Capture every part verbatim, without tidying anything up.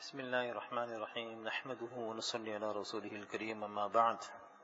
بسم الله الرحمن الرحيم نحمده ونصلي على رسوله الكريم أما بعد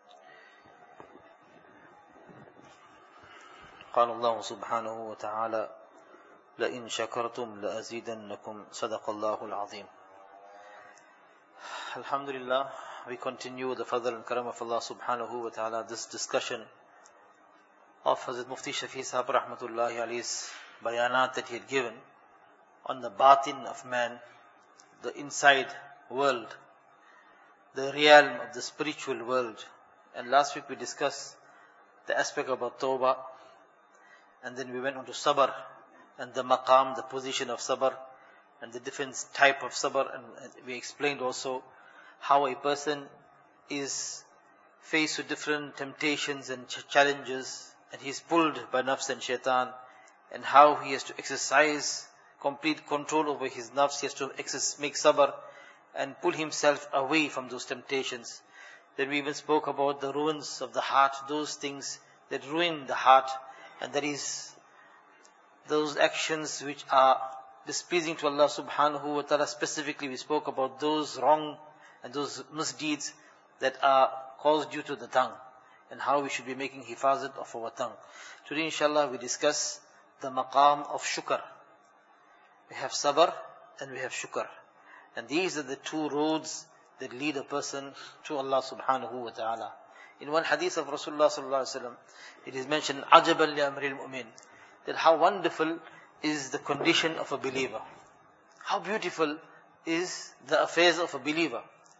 قال الله سبحانه وتعالى لئن شكرتم لأزيدنكم صدق الله العظيم. Alhamdulillah, we continue with the fadl and karam of Allah subhanahu wa ta'ala, this discussion of Hazrat Mufti Shafi Sahab rahmatullahi alayhi's bayanat that he had given on the batin of man, the inside world, the realm of the spiritual world. And last week we discussed the aspect about tawbah, and then we went on to sabr and the maqam, the position of sabr, and the different type of sabr, and we explained also how a person is faced with different temptations and ch- challenges, and he is pulled by nafs and shaitan, and how he has to exercise complete control over his nafs. He has to access, make sabr and pull himself away from those temptations. Then we even spoke about the ruins of the heart, those things that ruin the heart, and that is those actions which are displeasing to Allah subhanahu wa ta'ala. Specifically we spoke about those wrong and those misdeeds that are caused due to the tongue, and how we should be making hifazat of our tongue. Today inshallah we discuss the maqam of shukr. We have sabr and we have shukr. And these are the two roads that lead a person to Allah subhanahu wa ta'ala. In one hadith of Rasulullah sallallahu alaihi wasallam, it is mentioned, ajaban li amril mu'min, that how wonderful is the condition of a believer. How beautiful is the affairs of a believer.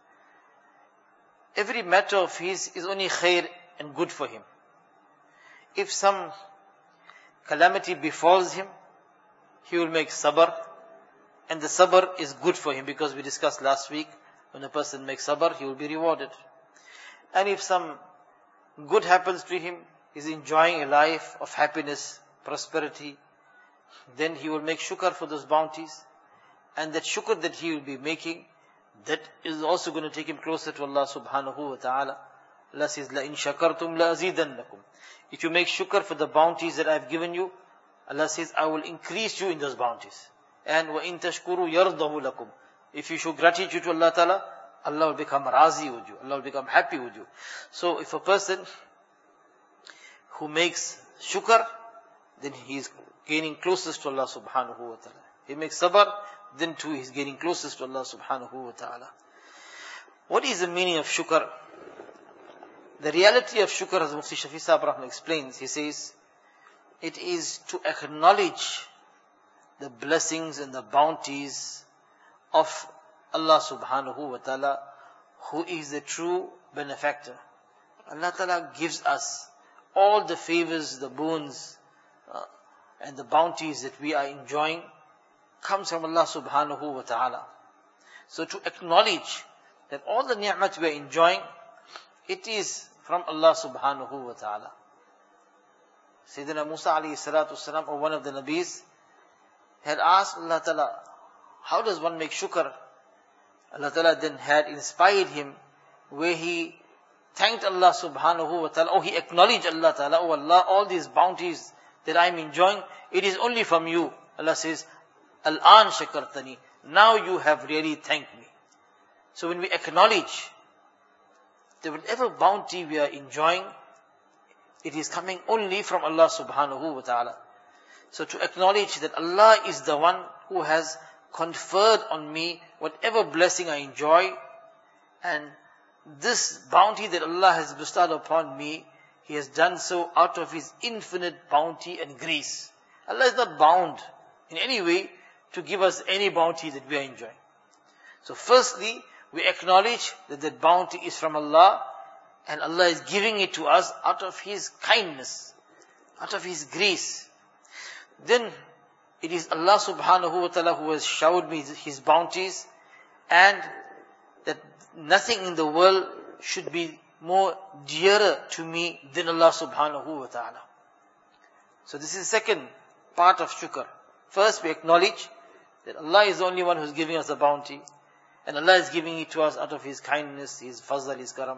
Every matter of his is only khair and good for him. If some calamity befalls him, he will make sabr, and the sabr is good for him, because we discussed last week, when a person makes sabr, he will be rewarded. And if some good happens to him, he is enjoying a life of happiness, prosperity, then he will make shukr for those bounties. And that shukr that he will be making, that is also going to take him closer to Allah subhanahu wa ta'ala. Allah says, لَإِن شَكَرْتُمْ لَأَزِيدَنَّكُمْ. If you make shukr for the bounties that I have given you, Allah says, I will increase you in those bounties. And وَإِن تَشْكُرُوا يَرْضَهُ لَكُمْ. If you show gratitude to Allah Ta'ala, Allah will become razi with you. Allah will become happy with you. So if a person who makes shukr, then he is gaining closest to Allah subhanahu wa ta'ala. He makes sabr, then too he is gaining closest to Allah subhanahu wa ta'ala. What is the meaning of shukr? The reality of shukr, as Mufti Shafi Sahab Rahman explains, he says, it is to acknowledge the blessings and the bounties of Allah subhanahu wa ta'ala, who is the true benefactor. Allah ta'ala gives us all the favors, the boons, uh, and the bounties that we are enjoying comes from Allah subhanahu wa ta'ala. So to acknowledge that all the ni'mat we are enjoying, it is from Allah subhanahu wa ta'ala. Sayyidina Musa alayhi salatu wasalam, or one of the Nabis, had asked Allah Ta'ala, how does one make shukr? Allah Ta'ala then had inspired him, where he thanked Allah subhanahu wa ta'ala, or he acknowledged Allah Ta'ala, oh Allah, all these bounties that I am enjoying, it is only from you. Allah says, Al-an shakartani, now you have really thanked me. So when we acknowledge that whatever bounty we are enjoying, it is coming only from Allah subhanahu wa ta'ala. So to acknowledge that Allah is the one who has conferred on me whatever blessing I enjoy, and this bounty that Allah has bestowed upon me, He has done so out of His infinite bounty and grace. Allah is not bound in any way to give us any bounty that we are enjoying. So firstly, we acknowledge that that bounty is from Allah, and Allah is giving it to us out of His kindness, out of His grace. Then it is Allah subhanahu wa ta'ala who has showered me His bounties, and that nothing in the world should be more dearer to me than Allah subhanahu wa ta'ala. So this is the second part of shukr. First we acknowledge that Allah is the only one who is giving us the bounty, and Allah is giving it to us out of His kindness, His fazl, His karam.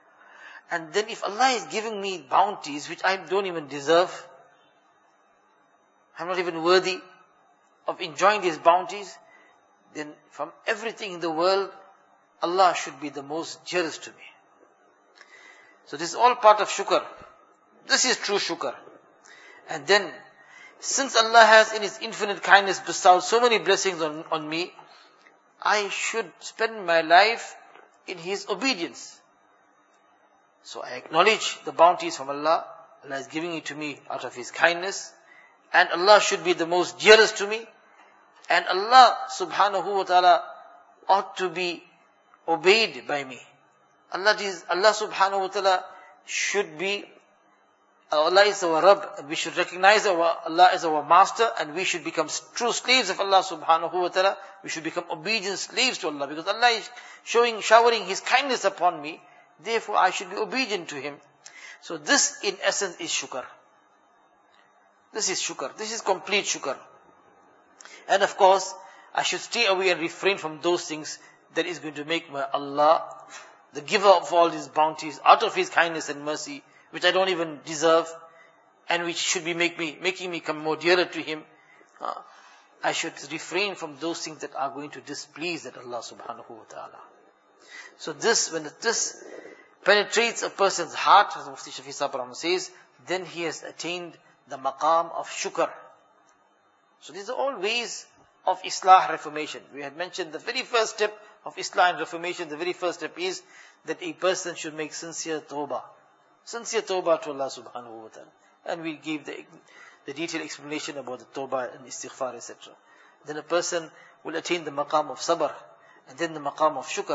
And then if Allah is giving me bounties which I don't even deserve, I'm not even worthy of enjoying these bounties, then from everything in the world, Allah should be the most dearest to me. So this is all part of shukr. This is true shukr. And then, since Allah has in His infinite kindness bestowed so many blessings on, on me, I should spend my life in His obedience. So I acknowledge the bounties from Allah. Allah is giving it to me out of His kindness. And Allah should be the most dearest to me. And Allah subhanahu wa ta'ala ought to be obeyed by me. Allah is, Allah subhanahu wa ta'ala should be, Allah is our Rabb, and we should recognize our, Allah as our master, and we should become true slaves of Allah subhanahu wa ta'ala. We should become obedient slaves to Allah, because Allah is showing, showering His kindness upon me. Therefore, I should be obedient to Him. So this, in essence, is shukr. This is shukr. This is complete shukr. And of course, I should stay away and refrain from those things that is going to make my Allah, the giver of all these bounties, out of His kindness and mercy, which I don't even deserve, and which should be make me, making me come more dearer to Him. Uh, I should refrain from those things that are going to displease that Allah subhanahu wa ta'ala. So this, when this penetrates a person's heart, as Mufti Shafi Sahib Rahman says, then he has attained the maqam of shukr. So these are all ways of Islah reformation. We had mentioned the very first step of Islah and reformation, the very first step is that a person should make sincere tawbah. Sincere tawbah to Allah subhanahu wa ta'ala. And we gave the, the detailed explanation about the tawbah and istighfar, et cetera. Then a person will attain the maqam of sabr, and then the maqam of shukr.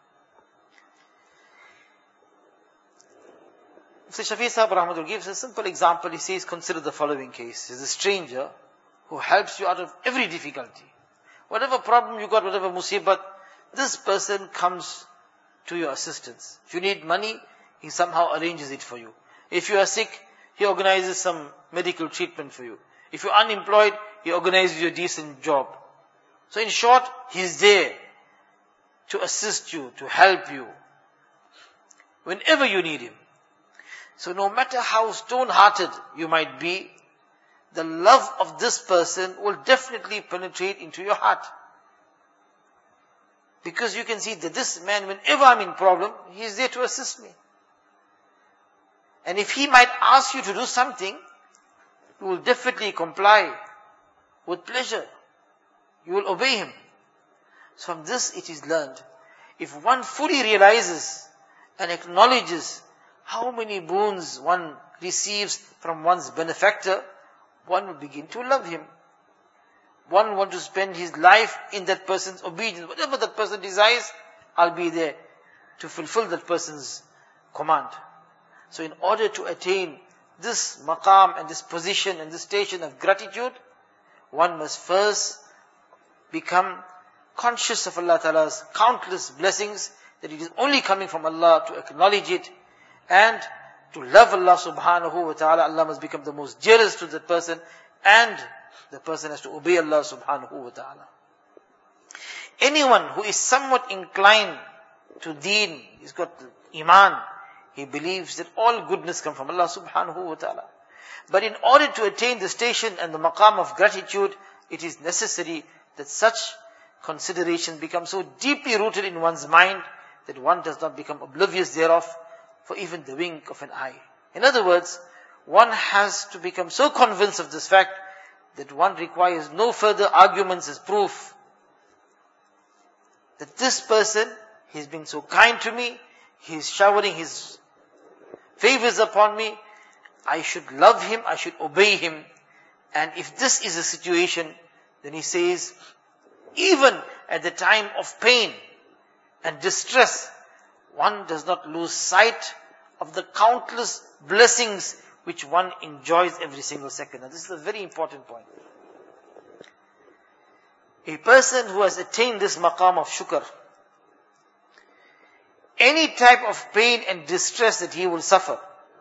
Mufti Shafi Sahib Rahmatullah gives a simple example. He says, consider the following case. There's a stranger who helps you out of every difficulty. Whatever problem you got, whatever musibat, this person comes to your assistance. If you need money, he somehow arranges it for you. If you are sick, he organizes some medical treatment for you. If you're unemployed, he organizes you a decent job. So in short, he's there to assist you, to help you, whenever you need him. So no matter how stone-hearted you might be, the love of this person will definitely penetrate into your heart. Because you can see that this man, whenever I'm in problem, he is there to assist me. And if he might ask you to do something, you will definitely comply with pleasure. You will obey him. So from this it is learned. If one fully realizes and acknowledges how many boons one receives from one's benefactor, one will begin to love him. One wants to spend his life in that person's obedience. Whatever that person desires, I'll be there to fulfill that person's command. So in order to attain this maqam and this position and this station of gratitude, one must first become conscious of Allah Ta'ala's countless blessings, that it is only coming from Allah, to acknowledge it, and to love Allah subhanahu wa ta'ala. Allah must become the most dearest to that person, and the person has to obey Allah subhanahu wa ta'ala. Anyone who is somewhat inclined to deen, he's got iman, he believes that all goodness comes from Allah subhanahu wa ta'ala. But in order to attain the station and the maqam of gratitude, it is necessary that such consideration becomes so deeply rooted in one's mind that one does not become oblivious thereof for even the wink of an eye. In other words, one has to become so convinced of this fact that one requires no further arguments as proof that this person, he's been so kind to me, he's showering his favors upon me, I should love him, I should obey him. And if this is a situation, then he says, even at the time of pain and distress, one does not lose sight of the countless blessings which one enjoys every single second. Now this is a very important point. A person who has attained this maqam of shukr, any type of pain and distress that he will suffer,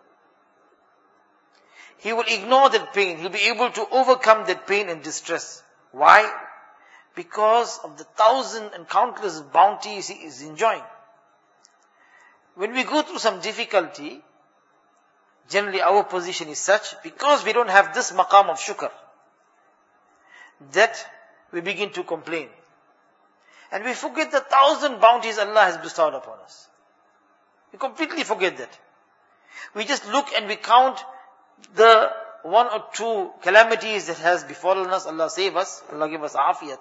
he will ignore that pain. He'll be able to overcome that pain and distress. Why? Because of the thousand and countless bounties he is enjoying. When we go through some difficulty, generally our position is such, because we don't have this maqam of shukr, that we begin to complain. And we forget the thousand bounties Allah has bestowed upon us. We completely forget that. We just look and we count the one or two calamities that has befallen us. Allah save us. Allah give us afiyat.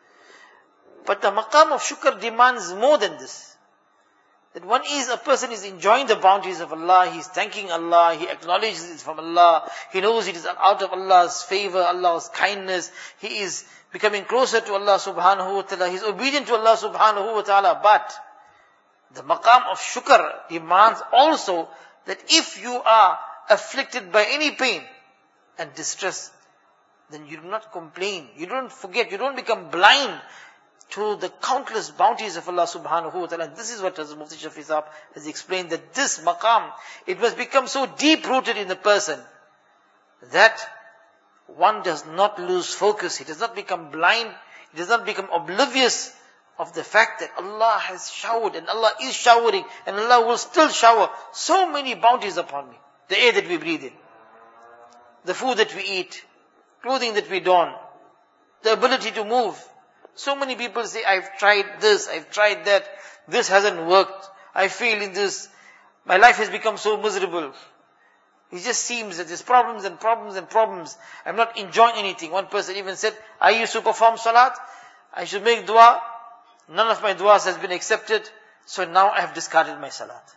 But the maqam of shukr demands more than this. That one is, a person is enjoying the bounties of Allah, he is thanking Allah, he acknowledges it from Allah, he knows it is out of Allah's favor, Allah's kindness, he is becoming closer to Allah subhanahu wa ta'ala, he is obedient to Allah subhanahu wa ta'ala. But the maqam of shukr demands also that if you are afflicted by any pain and distress, then you do not complain, you don't forget, you don't become blind to the countless bounties of Allah subhanahu wa ta'ala. This is what Hazrat Mufti Shafi Sahab has explained, that this maqam, it must become so deep rooted in the person that one does not lose focus, he does not become blind, he does not become oblivious of the fact that Allah has showered and Allah is showering and Allah will still shower so many bounties upon me. The air that we breathe in, the food that we eat, clothing that we don, the ability to move. So many people say, I've tried this, I've tried that, this hasn't worked, I fail in this, my life has become so miserable. It just seems that there's problems and problems and problems. I'm not enjoying anything. One person even said, I used to perform salat, I should make dua, none of my duas has been accepted, so now I have discarded my salat.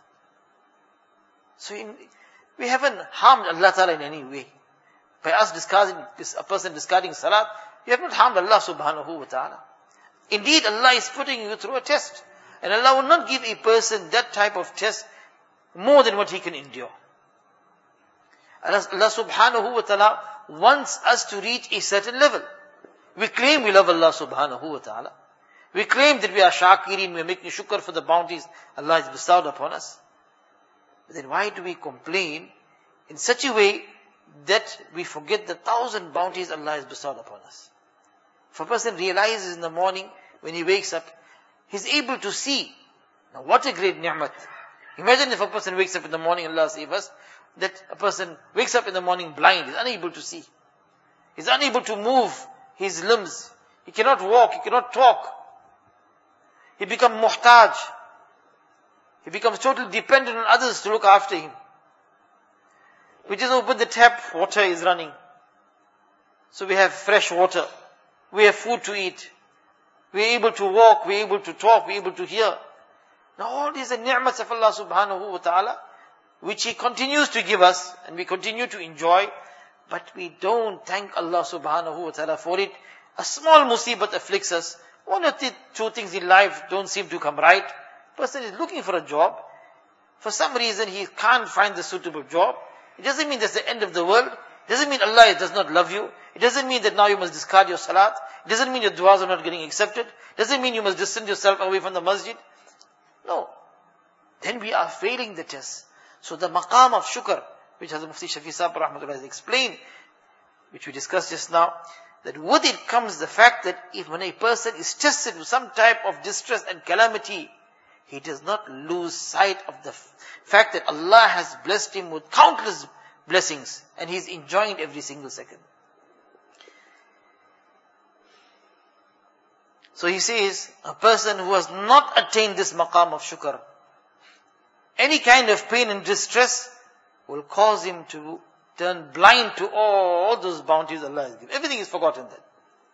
So in, we haven't harmed Allah Ta'ala in any way. By us discarding, a person discarding salat, you have not harmed Allah subhanahu wa ta'ala. Indeed, Allah is putting you through a test. And Allah will not give a person that type of test more than what he can endure. Allah, Allah subhanahu wa ta'ala wants us to reach a certain level. We claim we love Allah subhanahu wa ta'ala. We claim that we are shakirin, we are making shukr for the bounties Allah has bestowed upon us. But then why do we complain in such a way that we forget the thousand bounties Allah has bestowed upon us? If a person realizes in the morning, when he wakes up, he's able to see. Now what a great ni'mat. Imagine if a person wakes up in the morning, Allah save us, that a person wakes up in the morning blind, he's unable to see. He's unable to move his limbs. He cannot walk, he cannot talk. He becomes muhtaj. He becomes totally dependent on others to look after him. We just open the tap, water is running. So we have fresh water. We have food to eat. We are able to walk, we are able to talk, we are able to hear. Now all these are ni'mats of Allah subhanahu wa ta'ala, which He continues to give us, and we continue to enjoy, but we don't thank Allah subhanahu wa ta'ala for it. A small musibat afflicts us. One or two things in life don't seem to come right. Person is looking for a job. For some reason he can't find the suitable job. It doesn't mean that's the end of the world. It doesn't mean Allah does not love you. It doesn't mean that now you must discard your salat. It doesn't mean your du'as are not getting accepted. It doesn't mean you must distance yourself away from the masjid. No. Then we are failing the test. So the maqam of shukr, which Hazrat Mufti Shafi Sahab rahmatullah has explained, which we discussed just now, that with it comes the fact that if when a person is tested with some type of distress and calamity, he does not lose sight of the fact that Allah has blessed him with countless blessings and he is enjoying every single second. So he says, a person who has not attained this maqam of shukr, any kind of pain and distress will cause him to turn blind to all those bounties Allah has given. Everything is forgotten then.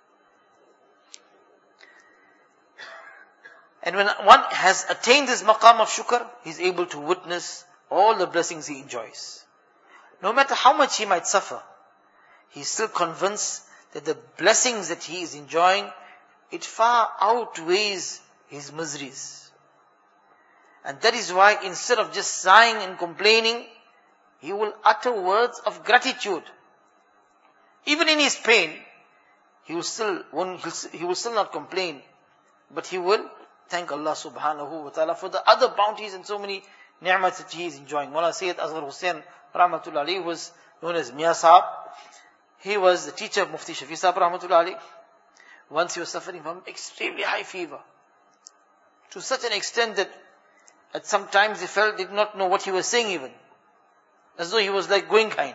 And when one has attained this maqam of shukr, he is able to witness all the blessings he enjoys. No matter how much he might suffer, he is still convinced that the blessings that he is enjoying, it far outweighs his miseries. And that is why instead of just sighing and complaining, he will utter words of gratitude. Even in his pain, he will still, he will still not complain, but he will thank Allah subhanahu wa ta'ala for the other bounties and so many ni'mats that he is enjoying. Mawlana Sayyid Asghar Hussain rahmatullah alayhi was known as Miya Sahab. He was the teacher of Mufti Shafi Sahab rahmatullah alayhi. Once he was suffering from extremely high fever, to such an extent that at some times he felt, did not know what he was saying even, as though he was like going kind.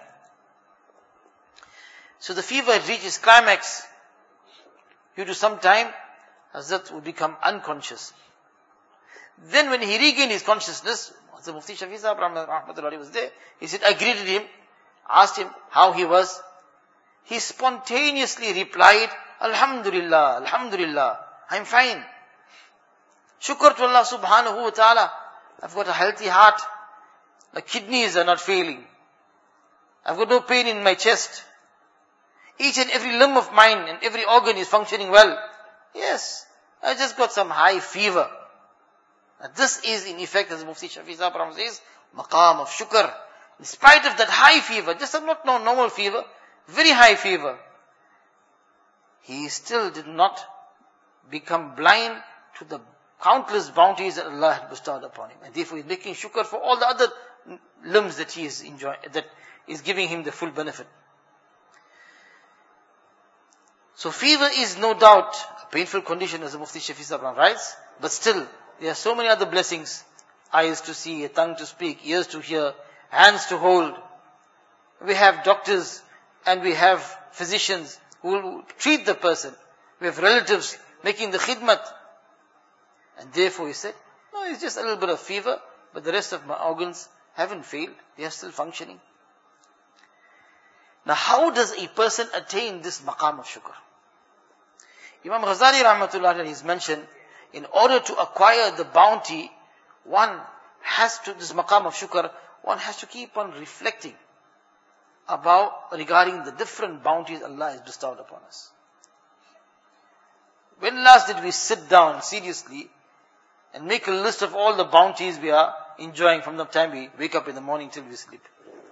So the fever had reached its climax. Due to some time, Hazrat would become unconscious. Then when he regained his consciousness, the Mufti Shafi Sahib Rahmatullahi was there. He said, I greeted him, asked him how he was. He spontaneously replied, Alhamdulillah, Alhamdulillah, I'm fine. Shukr to Allah subhanahu wa ta'ala. I've got a healthy heart. My kidneys are not failing. I've got no pain in my chest. Each and every limb of mine and every organ is functioning well. Yes, I just got some high fever. And this is in effect, as Mufti Shafi Sahib says, maqam of shukr. In spite of that high fever, just not no normal fever, very high fever, he still did not become blind to the countless bounties that Allah had bestowed upon him. And therefore he is making shukr for all the other limbs that he is enjoying, that is giving him the full benefit. So fever is no doubt a painful condition, as the Mufti Shafi Sahib writes, but still, there are so many other blessings. Eyes to see, a tongue to speak, ears to hear, hands to hold. We have doctors and we have physicians who will treat the person. We have relatives making the khidmat. And therefore he said, no, it's just a little bit of fever, but the rest of my organs haven't failed. They are still functioning. Now how does a person attain this maqam of shukr? Imam Ghazali Rahmatullah has mentioned, in order to acquire the bounty, one has to, this maqam of shukr, one has to keep on reflecting about, regarding the different bounties Allah has bestowed upon us. When last did we sit down seriously and make a list of all the bounties we are enjoying from the time we wake up in the morning till we sleep?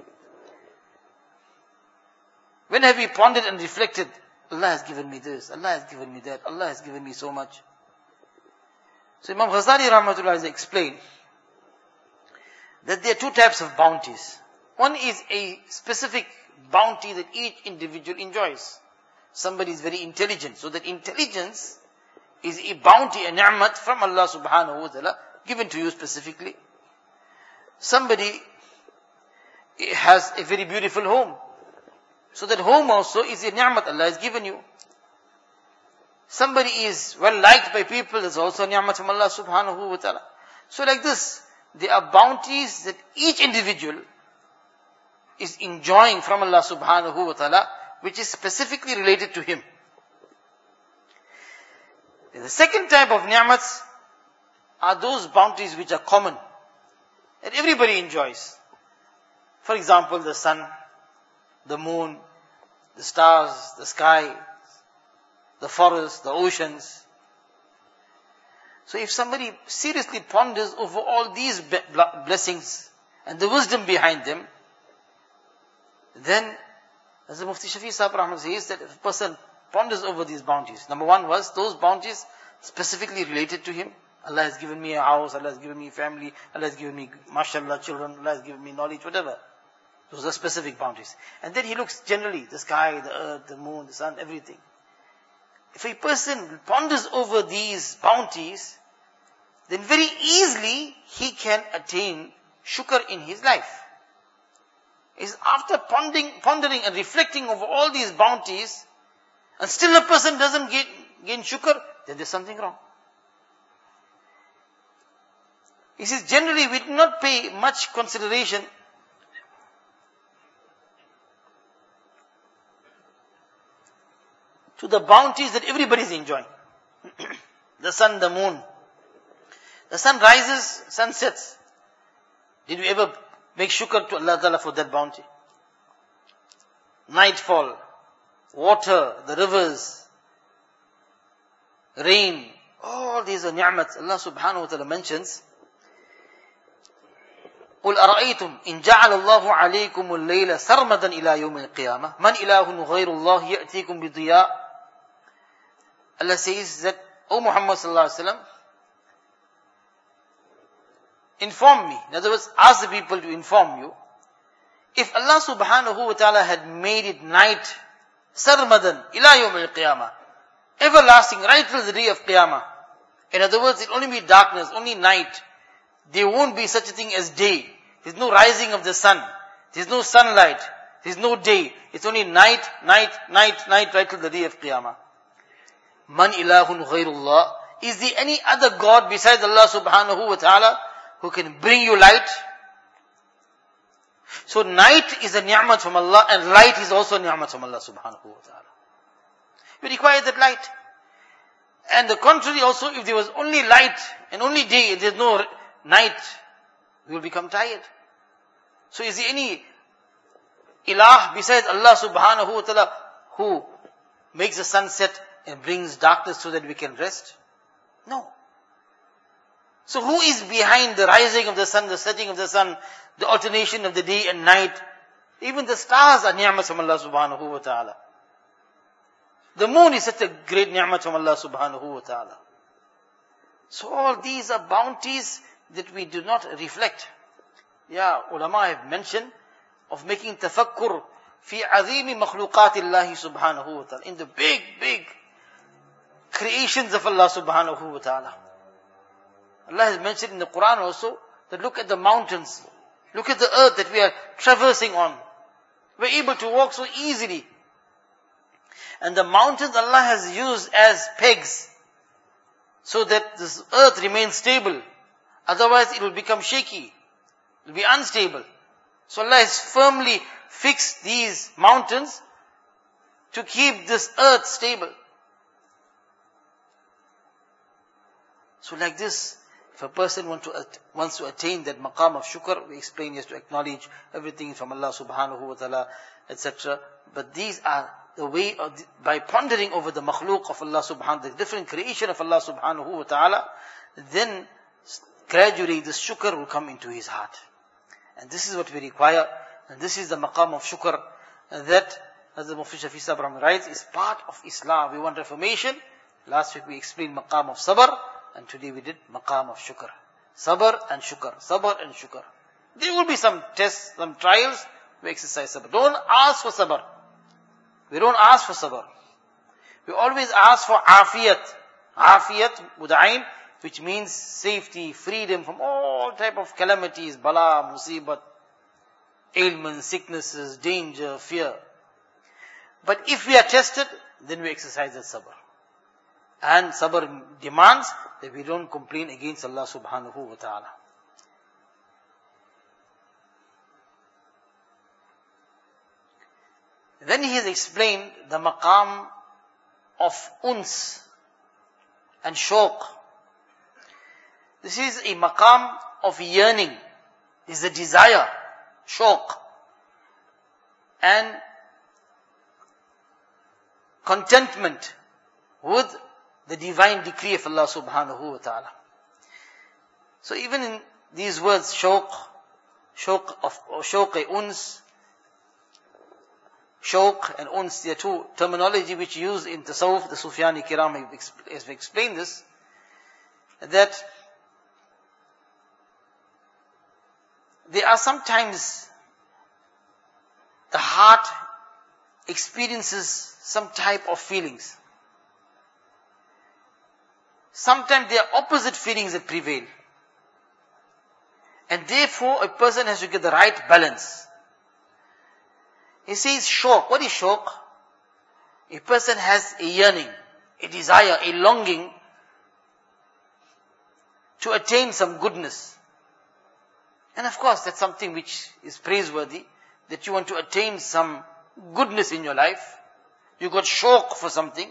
When have we pondered and reflected, Allah has given me this, Allah has given me that, Allah has given me so much. So Imam Ghazali Rahmatullah has explained that there are two types of bounties. One is a specific bounty that each individual enjoys. Somebody is very intelligent, so that intelligence is a bounty, a ni'mat from Allah subhanahu wa ta'ala, given to you specifically. Somebody has a very beautiful home, so that home also is a ni'mat Allah has given you. Somebody is well liked by people, that's also a ni'mat from Allah subhanahu wa ta'ala. So like this, there are bounties that each individual is enjoying from Allah subhanahu wa ta'ala, which is specifically related to him. The second type of ni'mats are those bounties which are common, that everybody enjoys. For example, the sun, the moon, the stars, the sky, the forests, the oceans. So if somebody seriously ponders over all these blessings and the wisdom behind them, then, as the Mufti Shafi Sahib Rahman says, that if a person ponders over these bounties, number one was those bounties specifically related to him. Allah has given me a house, Allah has given me a family, Allah has given me, mashallah, children, Allah has given me knowledge, whatever. Those are specific bounties. And then he looks generally, the sky, the earth, the moon, the sun, everything. If a person ponders over these bounties, then very easily he can attain shukr in his life. Is after pondering, pondering and reflecting over all these bounties, and still a person doesn't gain, gain shukr, then there's something wrong. He says, generally we do not pay much consideration to the bounties that everybody is enjoying. The sun, the moon. The sun rises, sun sets. Did we ever make shukr to Allah Ta'ala for that bounty? Nightfall, water, the rivers, rain, all these are ni'mats. Allah subhanahu wa ta'ala mentions, قُلْ أَرَأَيْتُمْ إِنْ جَعَلَ اللَّهُ عَلَيْكُمُ اللَّيْلَ سَرْمَدًا إِلَى يَوْمِ الْقِيَامَةِ مَنْ إِلَهٌ غَيْرُ اللَّهِ يَأْتِيكُمْ بِضِيَاءٍ. Allah says that, O Muhammad sallallahu alaihi wasallam, inform me. In other words, ask the people to inform you. If Allah subhanahu wa ta'ala had made it night, sarmadan, ila yawm al-qiyamah, everlasting, right till the day of qiyamah. In other words, it will only be darkness, only night. There won't be such a thing as day. There's no rising of the sun. There's no sunlight. There's no day. It's only night, night, night, night, right till the day of qiyamah. Man ilahun ghayrullah. Is there any other God besides Allah subhanahu wa ta'ala who can bring you light? So night is a ni'mat from Allah, and light is also a ni'mat from Allah subhanahu wa ta'ala. We require that light. And the contrary also, if there was only light and only day, there is no night, we will become tired. So is there any ilah besides Allah subhanahu wa ta'ala who makes the sun set and brings darkness so that we can rest? No. So who is behind the rising of the sun, the setting of the sun, the alternation of the day and night? Even the stars are ni'mat from Allah subhanahu wa ta'ala. The moon is such a great ni'mat from Allah subhanahu wa ta'ala. So all these are bounties that we do not reflect. Yeah, ulama have mentioned of making tafakkur fi azimi makhluqatillahi subhanahu wa ta'ala. In the big, big creations of Allah subhanahu wa ta'ala. Allah has mentioned in the Quran also that look at the mountains. Look at the earth that we are traversing on. We're able to walk so easily. And the mountains Allah has used as pegs so that this earth remains stable. Otherwise it will become shaky. It will be unstable. So Allah has firmly fixed these mountains to keep this earth stable. So like this, if a person want to, wants to attain that maqam of shukr, we explain, he has to acknowledge everything from Allah subhanahu wa ta'ala, et cetera. But these are the way of, the, by pondering over the makhluk of Allah subhanahu wa ta'ala, the different creation of Allah subhanahu wa ta'ala, then gradually this shukr will come into his heart. And this is what we require, and this is the maqam of shukr, and that, as the Mufti Shafi Sahib writes, is part of Islam. We want reformation. Last week we explained maqam of sabr, and today we did maqam of shukr. Sabr and shukr. Sabr and shukr. There will be some tests, some trials. We exercise sabr. Don't ask for sabr. We don't ask for sabr. We always ask for afiyat. Afiyat with ayn, which means safety, freedom from all type of calamities, bala, musibat, ailments, sicknesses, danger, fear. But if we are tested, then we exercise that sabr. And sabr demands that we don't complain against Allah subhanahu wa ta'ala. Then he has explained the maqam of uns and shawq. This is a maqam of yearning. This is a desire, shawq. And contentment with the divine decree of Allah subhanahu wa ta'ala. So even in these words, shawq, shawq of shawq uns, shawq and uns, they are two terminology which used in tasawwuf. The Sufyani Kiram have explained this, that there are sometimes the heart experiences some type of feelings. Sometimes there are opposite feelings that prevail. And therefore a person has to get the right balance. He says shawq. What is shawq? A person has a yearning, a desire, a longing to attain some goodness. And of course that's something which is praiseworthy, that you want to attain some goodness in your life. You got shawq for something.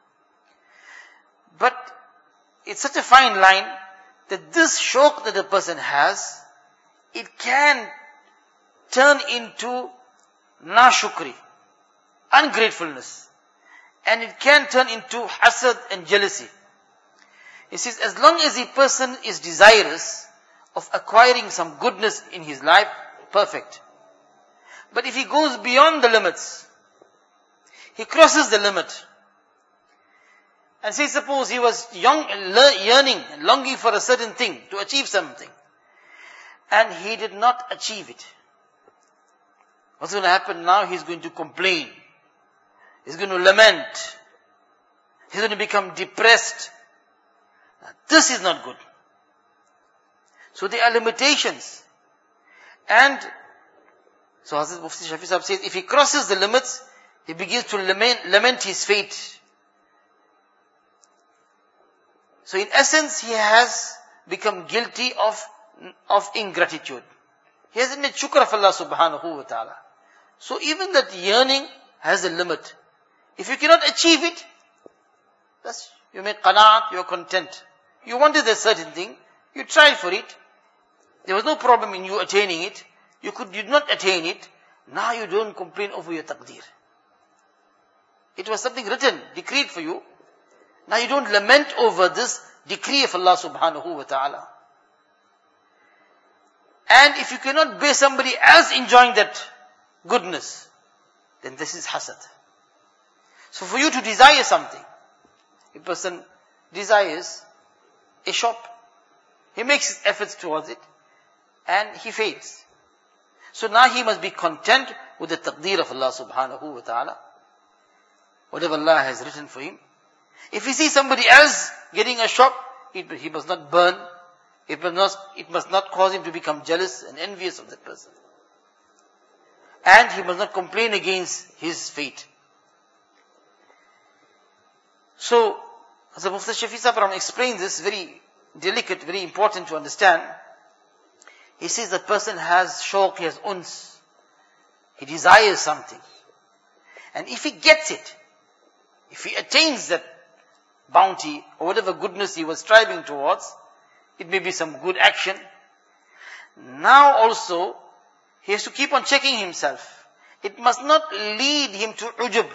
But it's such a fine line that this shawq that a person has, it can turn into nashukri, ungratefulness. And it can turn into hasad and jealousy. He says, as long as a person is desirous of acquiring some goodness in his life, perfect. But if he goes beyond the limits, he crosses the limit, and say suppose he was young, yearning, longing for a certain thing, to achieve something, and he did not achieve it. What's going to happen now? He's going to complain. He's going to lament. He's going to become depressed. Now, this is not good. So there are limitations. And so Hazrat Mufti Shafi Sahib says, if he crosses the limits, he begins to lament, lament his fate. So in essence, he has become guilty of, of ingratitude. He hasn't made shukr of Allah subhanahu wa ta'ala. So even that yearning has a limit. If you cannot achieve it, that's, you make qanaat, you are content. You wanted a certain thing, you tried for it. There was no problem in you attaining it. You could did not attain it. Now you don't complain over your taqdeer. It was something written, decreed for you. Now you don't lament over this decree of Allah subhanahu wa ta'ala. And if you cannot bear somebody else enjoying that goodness, then this is hasad. So for you to desire something, a person desires a shop. He makes his efforts towards it and he fails. So now he must be content with the taqdeer of Allah subhanahu wa ta'ala. Whatever Allah has written for him. If he sees somebody else getting a shop, it, he must not burn. It must not, it must not cause him to become jealous and envious of that person. And he must not complain against his fate. So, as the Mufti Shafi Sahib explains this, very delicate, very important to understand. He says the person has shauq, he has uns. He desires something. And if he gets it, if he attains that bounty or whatever goodness he was striving towards, it may be some good action. Now also, he has to keep on checking himself. It must not lead him to ujub.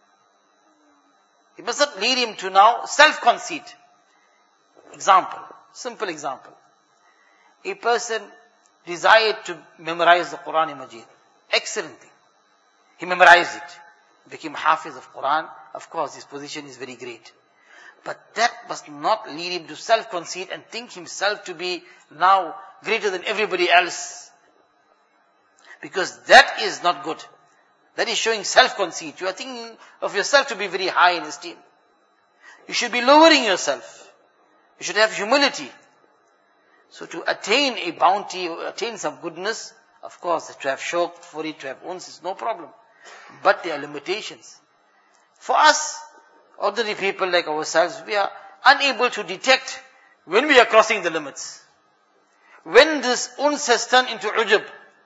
It must not lead him to now self-conceit. Example, simple example. A person desired to memorize the Quran Majid. Excellent thing. He memorized it. Became Hafiz of Quran. Of course, his position is very great. But that must not lead him to self-conceit and think himself to be now greater than everybody else. Because that is not good. That is showing self-conceit. You are thinking of yourself to be very high in esteem. You should be lowering yourself. You should have humility. So to attain a bounty, or attain some goodness, of course, to have shauq for it, to have uns, is no problem. But there are limitations. For us, ordinary people like ourselves, we are unable to detect when we are crossing the limits. When this uns has turned into ujub.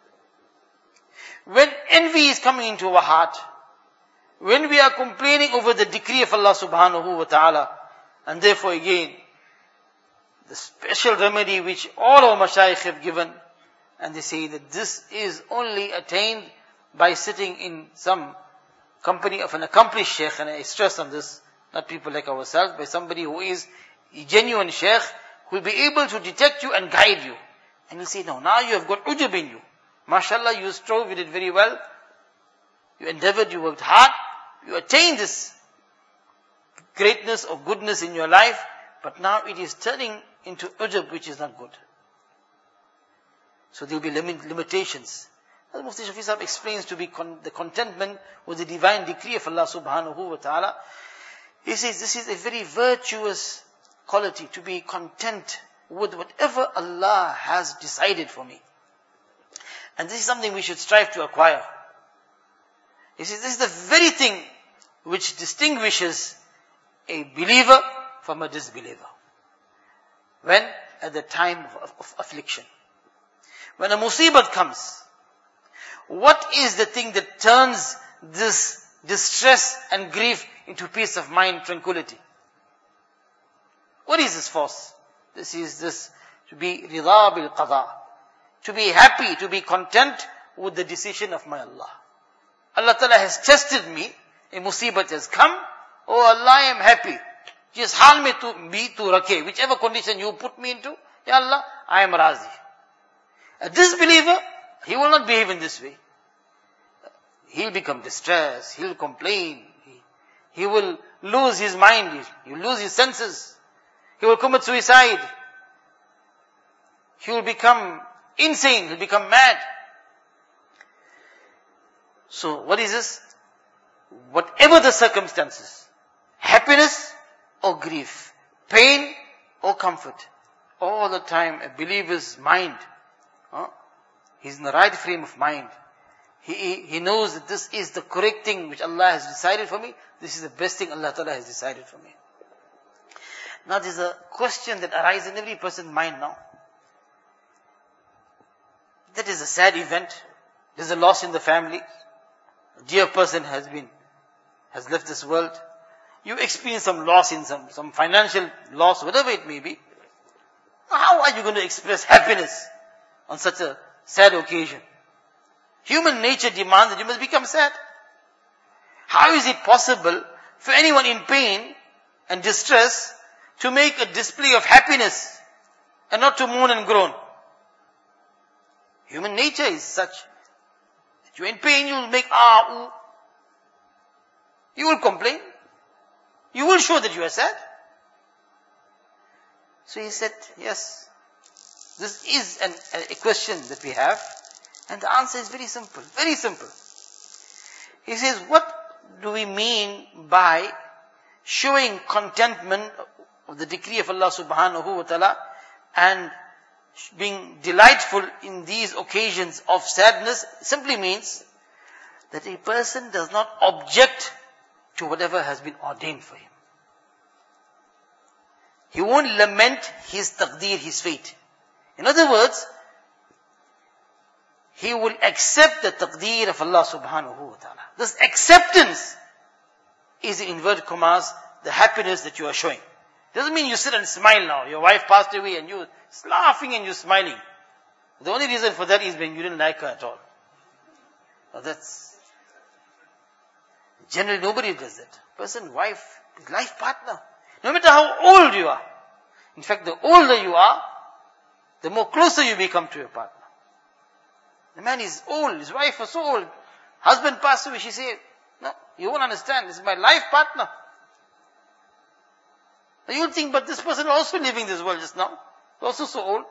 When envy is coming into our heart. When we are complaining over the decree of Allah subhanahu wa ta'ala. And therefore again, the special remedy which all our mashayikh have given, and they say that this is only attained by sitting in some company of an accomplished sheikh, and I stress on this, not people like ourselves, by somebody who is a genuine sheikh, who will be able to detect you and guide you. And he'll say, no, now you have got ujub in you. MashaAllah, you strove, you did very well. You endeavored, you worked hard. You attained this greatness or goodness in your life, but now it is turning into ujub, which is not good. So there will be limit, limitations. As Mufti Shafi Sahib explains, to be con- the contentment with the divine decree of Allah subhanahu wa ta'ala. He says this is a very virtuous quality, to be content with whatever Allah has decided for me. And this is something we should strive to acquire. He says this is the very thing which distinguishes a believer from a disbeliever. When? At the time of, of affliction. When a musibat comes, what is the thing that turns this distress and grief into peace of mind, tranquility? What is this force? This is this, to be rida bil qada. To be happy, to be content with the decision of my Allah. Allah Ta'ala has tested me, a musibat has come, oh Allah, I am happy. Just hal me to be to rakhe, whichever condition you put me into, Ya Allah, I am razi. A disbeliever, he will not behave in this way. He'll become distressed, he'll complain, he, he will lose his mind, he will lose his senses, he will commit suicide, he will become insane, he'll become mad. So what is this? Whatever the circumstances, happiness or grief, pain or comfort, all the time a believer's mind, huh? He's in the right frame of mind. He, he, he knows that this is the correct thing which Allah has decided for me. This is the best thing Allah Ta'ala has decided for me. Now there's a question that arises in every person's mind now. That is a sad event. There's a loss in the family. A dear person has been, has left this world. You experience some loss in some, some financial loss, whatever it may be. How are you going to express happiness on such a sad occasion? Human nature demands that you must become sad. How is it possible for anyone in pain and distress to make a display of happiness and not to moan and groan? Human nature is such that you're in pain, you will make ah, ooh. You will complain. You will show that you are sad. So he said, yes, this is an, a question that we have, and the answer is very simple, very simple. He says, what do we mean by showing contentment of the decree of Allah subhanahu wa ta'ala and being delightful in these occasions of sadness? Simply means that a person does not object to whatever has been ordained for him. He won't lament his taqdeer, his fate. In other words, he will accept the taqdeer of Allah subhanahu wa ta'ala. This acceptance is, in inverted commas, the happiness that you are showing. Doesn't mean you sit and smile now. Your wife passed away and you're laughing and you're smiling. The only reason for that is when you didn't like her at all. Now that's, generally nobody does that. Person, wife, life partner. No matter how old you are. In fact, the older you are, the more closer you become to your partner. The man is old, his wife was so old. Husband passed away, she said, no, you won't understand, this is my life partner. Now you'll think, but this person also living this world just now. Also so old.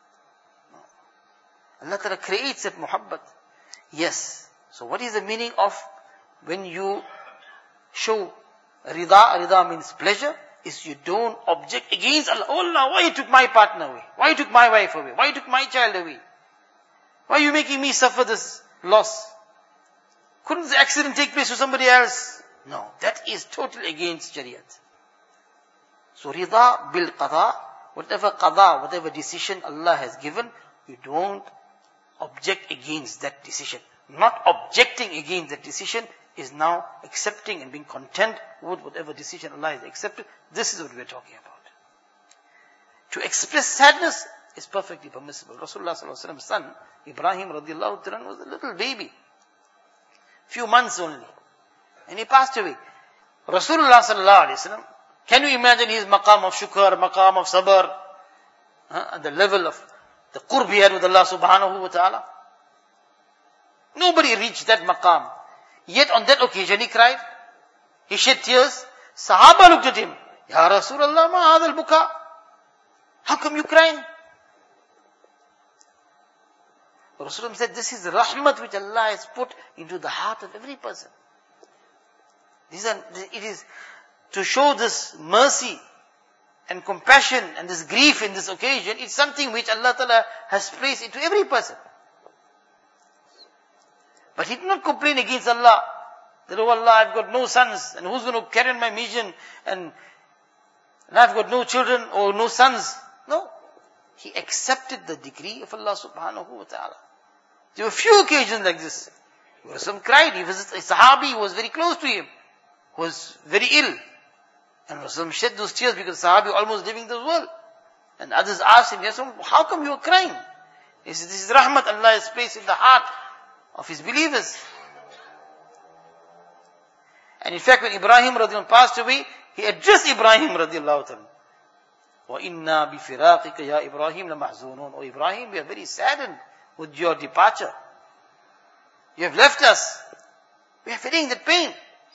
No. Allah Ta'ala creates that muhabbat. Yes. So what is the meaning of when you show rida? Rida means pleasure. Is you don't object against Allah. Oh Allah, why you took my partner away? Why you took my wife away? Why you took my child away? Why are you making me suffer this loss? Couldn't the accident take place to somebody else? No, that is totally against Shariat. So rida bil qada, whatever qada, whatever decision Allah has given, you don't object against that decision. Not objecting against that decision is now accepting and being content with whatever decision Allah has accepted. This is what we are talking about. To express sadness is perfectly permissible. Rasulullah sallallahu alaihi wasallam's son, Ibrahim radiallahu ta'ala, was a little baby. Few months only. And he passed away. Rasulullah sallallahu alaihi wasallam, can you imagine his maqam of shukr, maqam of sabr, huh, at the level of the qurb he had with Allah subhanahu wa ta'ala? Nobody reached that maqam. Yet on that occasion he cried. He shed tears. Sahaba looked at him. Ya Rasulullah, ma hadha al-buka? How come you crying? Rasulullah said, this is the rahmat which Allah has put into the heart of every person. These are, it is to show this mercy and compassion and this grief in this occasion. It's something which Allah Ta'ala has placed into every person. But he did not complain against Allah. That, oh Allah, I've got no sons, and who's going to carry on my mission, and, and I've got no children or no sons. No. He accepted the decree of Allah subhanahu wa ta'ala. There were few occasions like this. Rasul cried. He was a sahabi who was very close to him, who was very ill. And Rasul shed those tears because the sahabi almost leaving this world. And others asked him, yes, how come you are crying? He said, this is rahmat Allah has placed in the heart of His believers. And in fact, when Ibrahim radiallahu anhu passed away, he addressed Ibrahim radiallahu anhu. وَإِنَّا بِفِرَاقِكَ يَا إِبْرَاهِيمَ لَمَحْزُونُونَ. Oh Ibrahim, we are very saddened with your departure. You have left us. We are feeling that pain.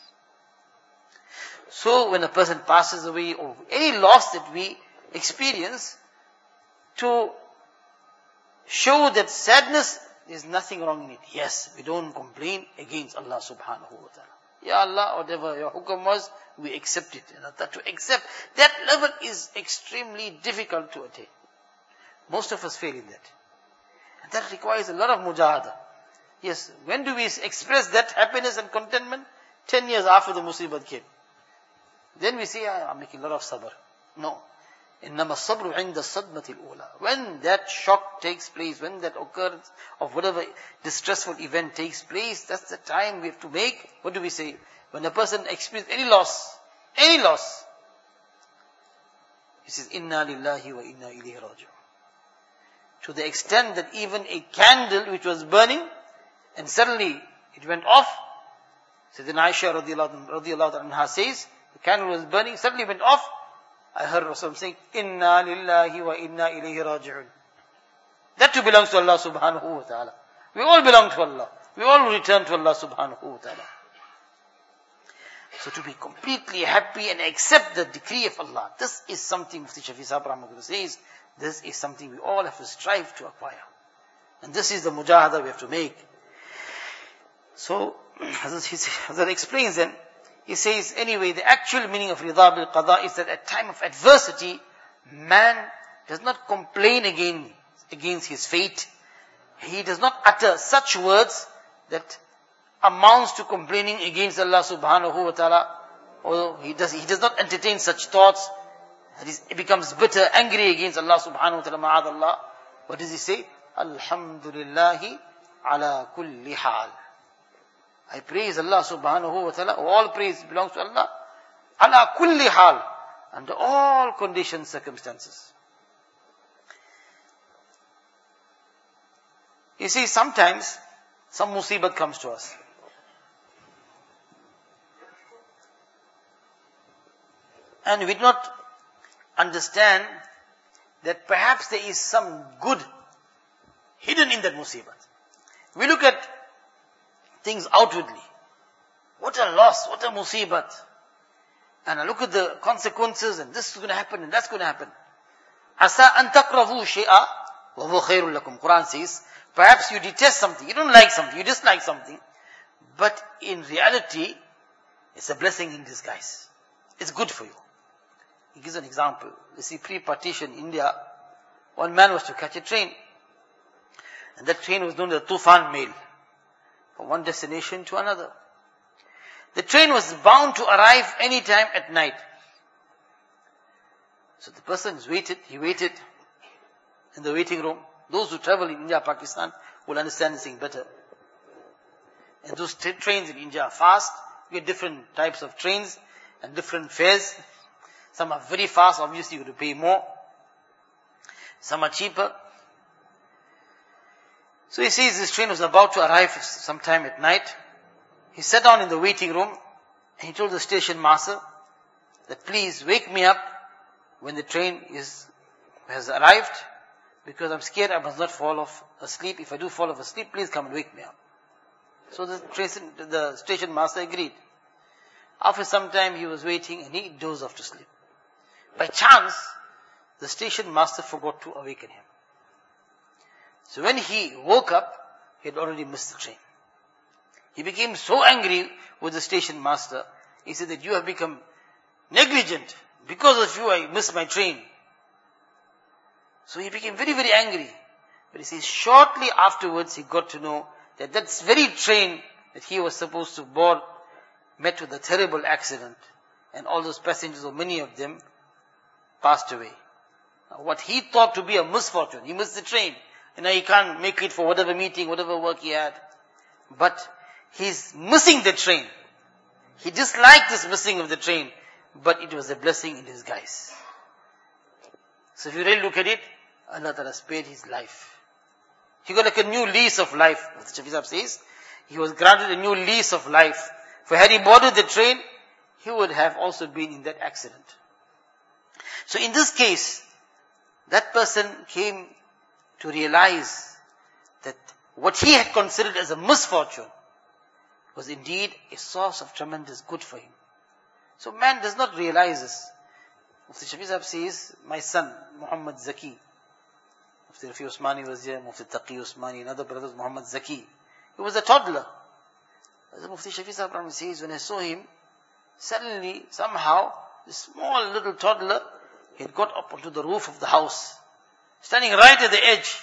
So when a person passes away, or any loss that we experience, to show that sadness, there's nothing wrong in it. Yes, we don't complain against Allah subhanahu wa ta'ala. Ya Allah, whatever your hukum was, we accept it. And that to accept, that level is extremely difficult to attain. Most of us fail in that. And that requires a lot of mujahada. Yes, when do we express that happiness and contentment? Ten years after the musibat came. Then we say, I'm making a lot of sabr. No. إِنَّمَا الصَّبْرُ عِنْدَ الصَّدْمَةِ الْأُولَى. When that shock takes place, when that occurrence of whatever distressful event takes place, that's the time we have to make, what do we say? When a person experiences any loss, any loss, he says, Inna lillahi wa inna ilayhi raji'un. To the extent that even a candle which was burning, and suddenly it went off, Sayyidina Aisha radiallahu, radiallahu anha says, the candle was burning, suddenly went off, I heard Rasul saying, Inna lillahi wa inna ilayhi raji'un. That too belongs to Allah subhanahu wa ta'ala. We all belong to Allah. We all return to Allah subhanahu wa ta'ala. So to be completely happy and accept the decree of Allah, this is something Mufti Shafi Sahib Rahmatullah says, this is something we all have to strive to acquire. And this is the mujahada we have to make. So, Hazrat explains then, he says, anyway, the actual meaning of Rida bil Qada is that at time of adversity, man does not complain again, against his fate. He does not utter such words that amounts to complaining against Allah subhanahu wa ta'ala. Or he does, he does not entertain such thoughts. That is, he becomes bitter, angry against Allah subhanahu wa ta'ala, ma'adallah. What does he say? Alhamdulillahi ala kulli hal. I praise Allah subhanahu wa ta'ala. All praise belongs to Allah. Ala kulli hal. Under all conditions, circumstances. You see, sometimes some musibat comes to us. And we do not understand that perhaps there is some good hidden in that musibat. We look at things outwardly. What a loss, what a musibat. And I look at the consequences, and this is going to happen, and that's going to happen. Asa an takrahu shay'a wa huwa khairul lakum. Quran says, perhaps you detest something, you don't like something, you dislike something, but in reality, it's a blessing in disguise. It's good for you. He gives an example. You see, pre-partition India, one man was to catch a train. And that train was known as the Tufan Mail. From one destination to another. The train was bound to arrive any time at night. So the person is waited, he waited in the waiting room. Those who travel in India, Pakistan will understand this thing better. And those tra- trains in India are fast. You get different types of trains and different fares. Some are very fast, obviously you have to pay more. Some are cheaper. So he says this train was about to arrive sometime at night. He sat down in the waiting room and he told the station master that please wake me up when the train is has arrived, because I'm scared I must not fall off asleep. If I do fall off asleep, please come and wake me up. So the, train, the station master agreed. After some time he was waiting and he dozed off to sleep. By chance, the station master forgot to awaken him. So when he woke up, he had already missed the train. He became so angry with the station master, he said that you have become negligent. Because of you I missed my train. So he became very, very angry. But he says shortly afterwards he got to know that that very train that he was supposed to board met with a terrible accident. And all those passengers, or many of them, passed away. Now, what he thought to be a misfortune, he missed the train. And now he can't make it for whatever meeting, whatever work he had. But he's missing the train. He disliked this missing of the train, but it was a blessing in disguise. So if you really look at it, Allah Ta'ala spared his life. He got like a new lease of life. As the Shafi Sahib says, he was granted a new lease of life. For had he boarded the train, he would have also been in that accident. So in this case, that person came to realize that what he had considered as a misfortune was indeed a source of tremendous good for him. So man does not realize this. Mufti Shafi Sahib says, my son, Muhammad Zaki, Mufti Rafi Usmani was here, Mufti Taqi Usmani, and other brothers, Muhammad Zaki. He was a toddler. As Mufti Shafi Sahib says, when I saw him, suddenly, somehow, this small little toddler, he had got up onto the roof of the house, standing right at the edge.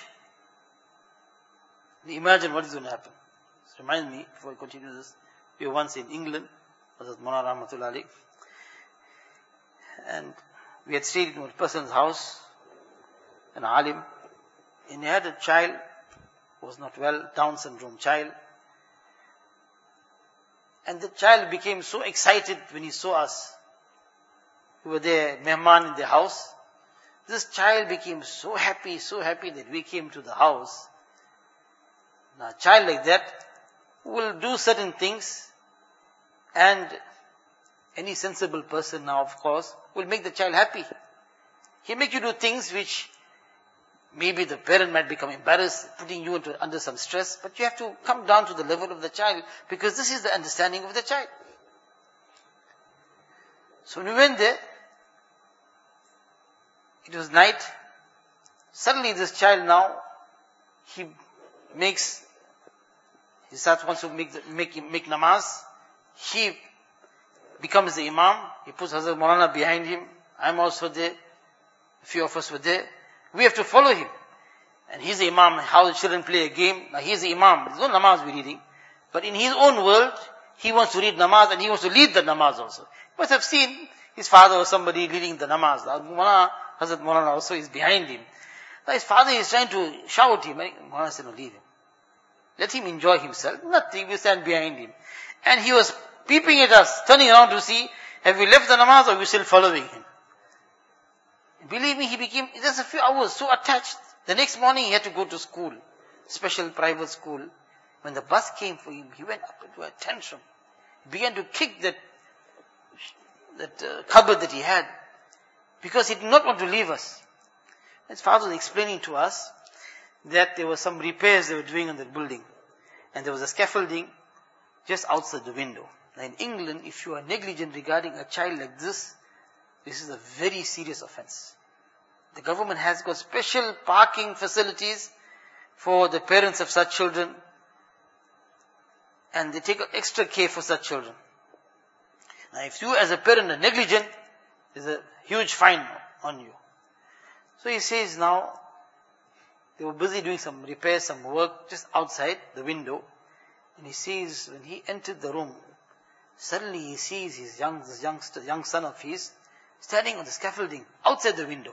Imagine what is going to happen. This reminds me, before I continue this, we were once in England, Hazrat Mawlana Rahmatullah Ali, and we had stayed in a person's house, an alim, and he had a child who was not well, Down syndrome child. And the child became so excited when he saw us. We were there, mehman in the house. This child became so happy, so happy that we came to the house. Now a child like that will do certain things, and any sensible person now, of course, will make the child happy. He'll make you do things which maybe the parent might become embarrassed, putting you into, under some stress, but you have to come down to the level of the child, because this is the understanding of the child. So when we went there, it was night. Suddenly this child now, he makes, he starts wants to make, the, make, make namaz. He becomes the imam. He puts Hazrat Maulana behind him. I'm also there. A few of us were there. We have to follow him. And he's the imam. How the children play a game. Now he's the imam. There's no namaz we're reading. But in his own world, he wants to read namaz and he wants to lead the namaz also. You must have seen his father or somebody leading the namaz. Hazrat Maulana also is behind him. Now his father is trying to shout him. Maulana said, no, leave him. Let him enjoy himself. Nothing, we stand behind him. And he was peeping at us, turning around to see, have we left the namaz or are we still following him? Believe me, he became, just a few hours, so attached. The next morning he had to go to school, special private school. When the bus came for him, he went up into a tantrum. He began to kick that, that uh, cupboard that he had, because he did not want to leave us. His father was explaining to us that there were some repairs they were doing on the building, and there was a scaffolding just outside the window. Now in England, if you are negligent regarding a child like this, this is a very serious offense. The government has got special parking facilities for the parents of such children, and they take extra care for such children. Now if you as a parent are negligent, there's a huge fine on you. So he says now, they were busy doing some repairs, some work just outside the window. And he sees, when he entered the room, suddenly he sees his young, this youngster, young son of his standing on the scaffolding outside the window.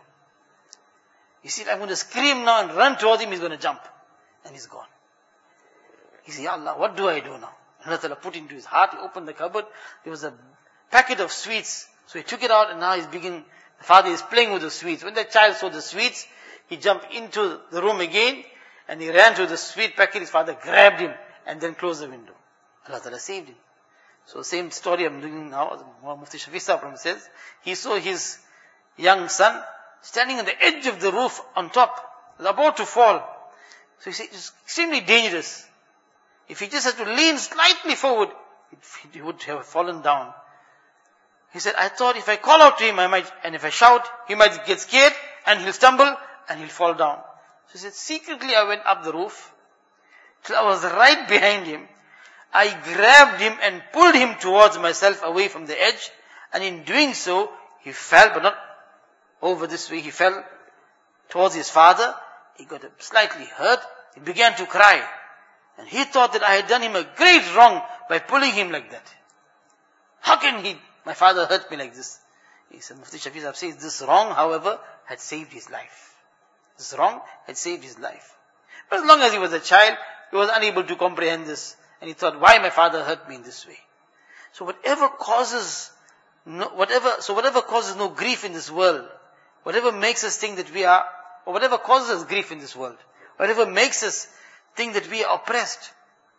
He said, I'm going to scream now and run towards him, he's going to jump. And he's gone. He said, Ya Allah, what do I do now? Allah Ta'ala put into his heart, he opened the cupboard, there was a packet of sweets. So he took it out and now he's beginning, the father is playing with the sweets. When the child saw the sweets, he jumped into the room again and he ran to the sweet packet. His father grabbed him and then closed the window. Allah Ta'ala saved him. So same story I'm doing now, Mufti Shafi Sahib says, he saw his young son standing on the edge of the roof on top, about to fall. So he said, it's extremely dangerous. If he just had to lean slightly forward, he would have fallen down. He said, I thought if I call out to him, I might, and if I shout, he might get scared and he'll stumble and he'll fall down. So he said, secretly I went up the roof till I was right behind him. I grabbed him and pulled him towards myself away from the edge, and in doing so, he fell, but not over this way, he fell towards his father. He got slightly hurt. He began to cry. And he thought that I had done him a great wrong by pulling him like that. How can he, my father hurt me like this? He said, Mufti Shafi Sahib says, this wrong, however, had saved his life. This wrong had saved his life. But as long as he was a child, he was unable to comprehend this. And he thought, why my father hurt me in this way? So whatever causes, no, whatever, so whatever causes no grief in this world, whatever makes us think that we are, or whatever causes us grief in this world, whatever makes us think that we are oppressed,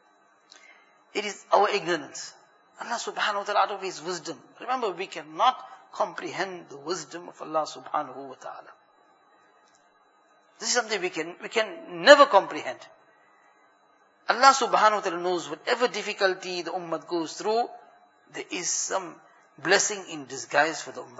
it is our ignorance. Allah subhanahu wa ta'ala out of His wisdom. Remember, we cannot comprehend the wisdom of Allah subhanahu wa ta'ala. This is something we can, we can never comprehend. Allah subhanahu wa ta'ala knows whatever difficulty the ummah goes through, there is some blessing in disguise for the ummah.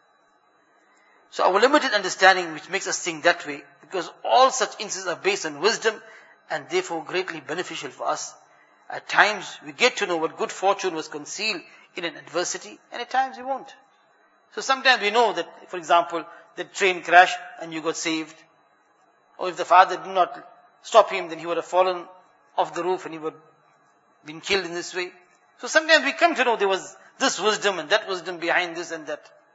So our limited understanding which makes us think that way, because all such instances are based on wisdom and therefore greatly beneficial for us. At times we get to know what good fortune was concealed in an adversity, and at times we won't. So sometimes we know that, for example, the train crashed and you got saved. Or if the father did not stop him, then he would have fallen off the roof and he would have been killed in this way. So sometimes we come to know there was this wisdom and that wisdom behind this and that.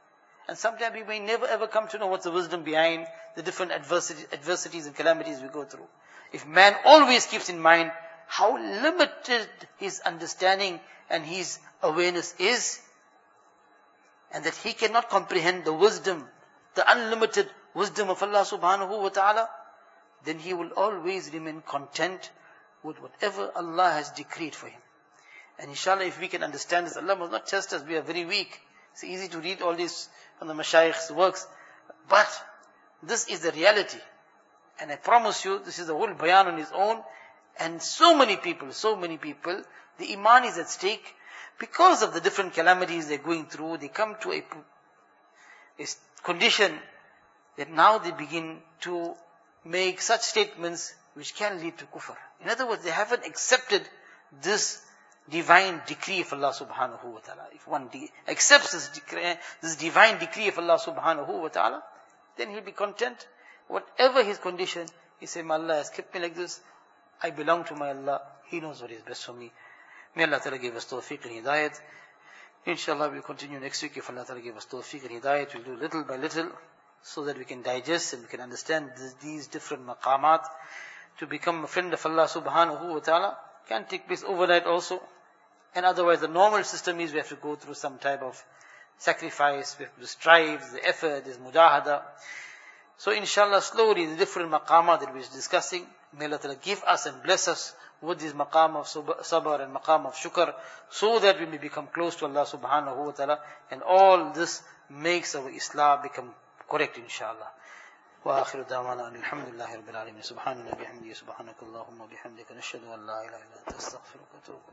And sometimes we may never ever come to know what's the wisdom behind the different adversity, adversities and calamities we go through. If man always keeps in mind how limited his understanding and his awareness is, and that he cannot comprehend the wisdom, the unlimited wisdom of Allah subhanahu wa ta'ala, then he will always remain content with whatever Allah has decreed for him. And inshallah, if we can understand this, Allah must not test us, we are very weak. It's easy to read all this from the Mashaykh's works, but this is the reality. And I promise you, this is a whole bayan on its own, and so many people, so many people, the iman is at stake, because of the different calamities they're going through. They come to a, a condition that now they begin to make such statements which can lead to kufr. In other words, they haven't accepted this divine decree of Allah subhanahu wa ta'ala. If one de- accepts this, decree, this divine decree of Allah subhanahu wa ta'ala, then he'll be content. Whatever his condition, he say, my Allah has kept me like this, I belong to my Allah, He knows what is best for me. May Allah Ta'ala give us tawfiq and hidayat. Inshallah we'll continue next week if Allah Ta'ala give us tawfiq and hidayat. We'll do little by little so that we can digest and we can understand this, these different maqamat. To become a friend of Allah subhanahu wa ta'ala can take place overnight also. And otherwise the normal system is we have to go through some type of sacrifice, we have to strive, the effort, there's mujahada. So inshallah slowly the different maqamat that we're discussing, may Allah Ta'ala give us and bless us with this maqam of sabr and maqam of shukr, so that we may become close to Allah subhanahu wa ta'ala, and all this makes our Islam become correct inshallah. Wa akhiru da'wana alhamdulillahi rabbil alamin. Subhanallah bihamdihi subhanakallahumma bihamdika nashhadu an la ilaha illa anta astaghfiruka wa atubu